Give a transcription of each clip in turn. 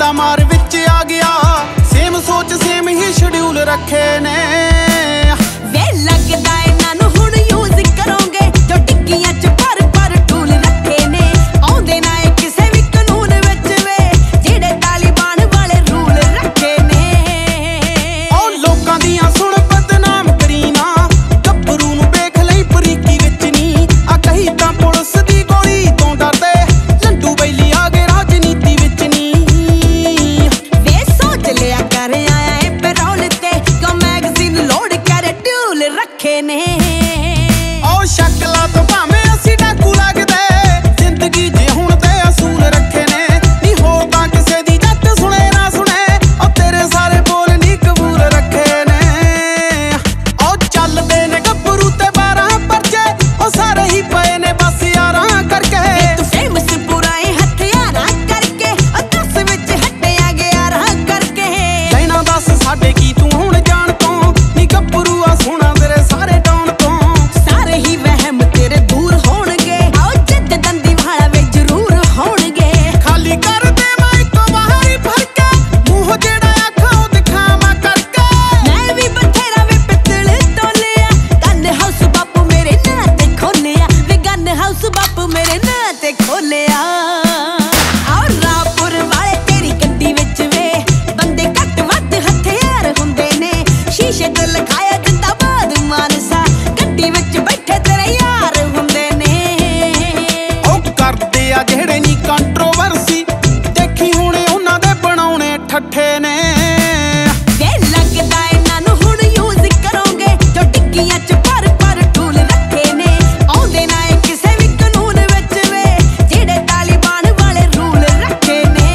मेरा मार विच आ गया। सेम सोच सेम ही शेड्यूल रखे ने। वे लगदा इन्हां नूं हुण यूज करोगे जो टिक्कियां च पर टूल रखे ने। आउंदे ना किसे भी कानून विच वे जेड़े तालिबान वाले रूल रखे ने। ओ लोकां दियां सुण बदनाम करी ना, गब्बरू नूं वेख लई बरीकी विच नी। आ कही तां पुलिस दी गोली तों डरदे, लंडू बैली आ गए राजनीति विच नी। वे सोच लिया कर आया है पैरोल ते क्यों मैगजीन लोड कर ड्यूल रखे ने। ओ शक्ला तो भावें असीं डाकू लगदे, जिंदगी जे हुण ते असूल रखे ने। नी हो तां किसे दी जट सुणे ना सुणे, ओ तेरे सारे बोल नी कबूल रखे ने। ओ चलदे ने गब्बरू ते 12 परचे, ओ सारे ही पए ने बस यारां करके। तू फेमस पुराए हथियारां करके, ओ 10 विच हट्टिया ग्यारां करके। कहना दस साडे की तू हुण जाण तों, नी गब्बरू आ सोहणा तेरे सारे टौण तों। सारे ही वहम तेरे दूर होणगे, आओ जिद्द दंदी वाला वे जरूर होणगे। खाली कर दे माइक तो बाहर ही भर के, मूंह जेड़ा आखा ओ दिखावा करके। मैं भी बथेरा वे पित्तल तोलिया, गन हाउस बापू मेरे नां ते खोलिया। वे गन हाउस बापू मेरे नां ते खोलिया। और रापुर वाले तेरी गड्डी विच वे बंदे घट वध हथियार हुंदे ने। शीशे ते लिखाया जिंदाबाद मानसा, गड्डी विच बैठे तेरे यार हुंदे ने। ओ करदे आ जेड़े नी कंट्रोवर्सी, देखी हुणे उन्हां दे बनाउणे ठट्ठे ने। वे लगदा इन्हां नूं हुण यूज करोगे जो टिक्कियां च पर टूल रखे ने। आउंदे ना किसे भी कानून विच वे जेड़े तालिबान वाले रूल रखे ने।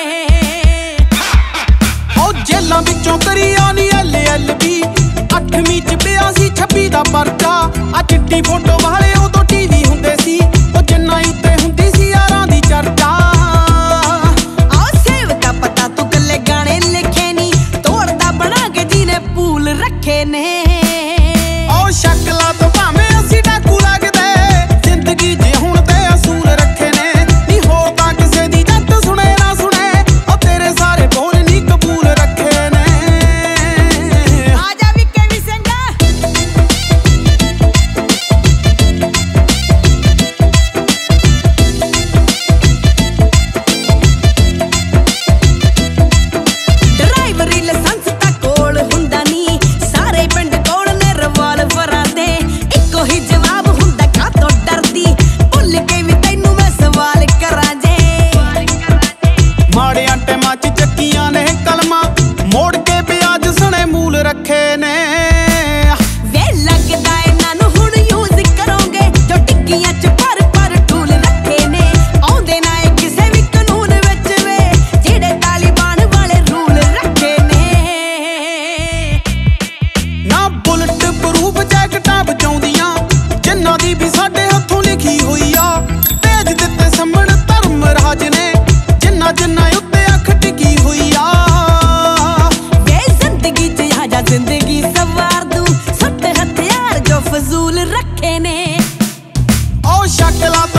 ओ जेलां विचों करी आनी LLB, 8ਵੀਂ ਚ ਪਿਆ ਸੀ 26 ਦਾ ਪਰਚਾ। ਆ ਚਿੱਟੀ ਫੋਟੋ ਵਾਲੇ ਉਦੋਂ TV ਹੁੰਦੇ ਸੀ, ਉਹ ਜਿੰਨਾ ਉੱਤੇ ਹੁੰਦੀ ਸੀ ਯਾਰਾਂ ਦੀ ਚਰਚਾ। आओ सेव का पता तू गल्ले गाने लिखे नी, तोड़दा बना के जीने पूल रखे ने। ओ शक्ला तो भावें असीं डाकू लगदे, जिंदगी जे हुण ते असूल रखे ने। नी हो तां किसे दी जट सुणे ना सुणे, ओ तेरे सारे बोल नी कबूल रखे ने। आजा विके भी संगा ड्राइवरी लाइसेंस ता कोल हुंदा नी, सारे पिंड कोल ने रिवाल्वरां दे। इक्को ही जवाब हुंदा कातों डरदी, भुल के भी तैनू मैं सवाल करां जे। माड़ियां टैमां च ਚੱਕੀਆਂ ਨੇ ਕਲਮਾਂ, ਮੋੜ ਕੇ ਵਿਆਜ ਸਣੇ ਮੂਲ ਰੱਖੇ ਨੇ। वे लगदा इन्हां नूं हुण यूज करोगे जो टिक्कियां च पर टूल रखे ने। आउंदे ना किसे भी कानून विच वे जेड़े तालिबान वाले रूल रखे ने। ਨਾ ਬੁਲਟ ਪ੍ਰੂਫ ਜੈਕਟਾਂ ਬਚਾਉਂਦੀਆਂ, ਜਿਨ੍ਹਾਂ ਦੀ ਵੀ ਸਾਡੇ ਹੱਥੋਂ ਲਿਖੀ ਹੋਈ ਆ। ਭੇਜ ਦਿੱਤੇ ਸੰਮਣ ਧਰਮ ਰਾਜ ਨੇ, ਜਿਨ੍ਹਾਂ ਜਿਨ੍ਹਾਂ ਉੱਤੇ ਅੱਖ ਟਿਕੀ ਹੋਈ ਆ। वे जिंदगी च आजा जिंदगी सवार दूं, सट हथियार जो फजूल रखे ने। ओ शक्ला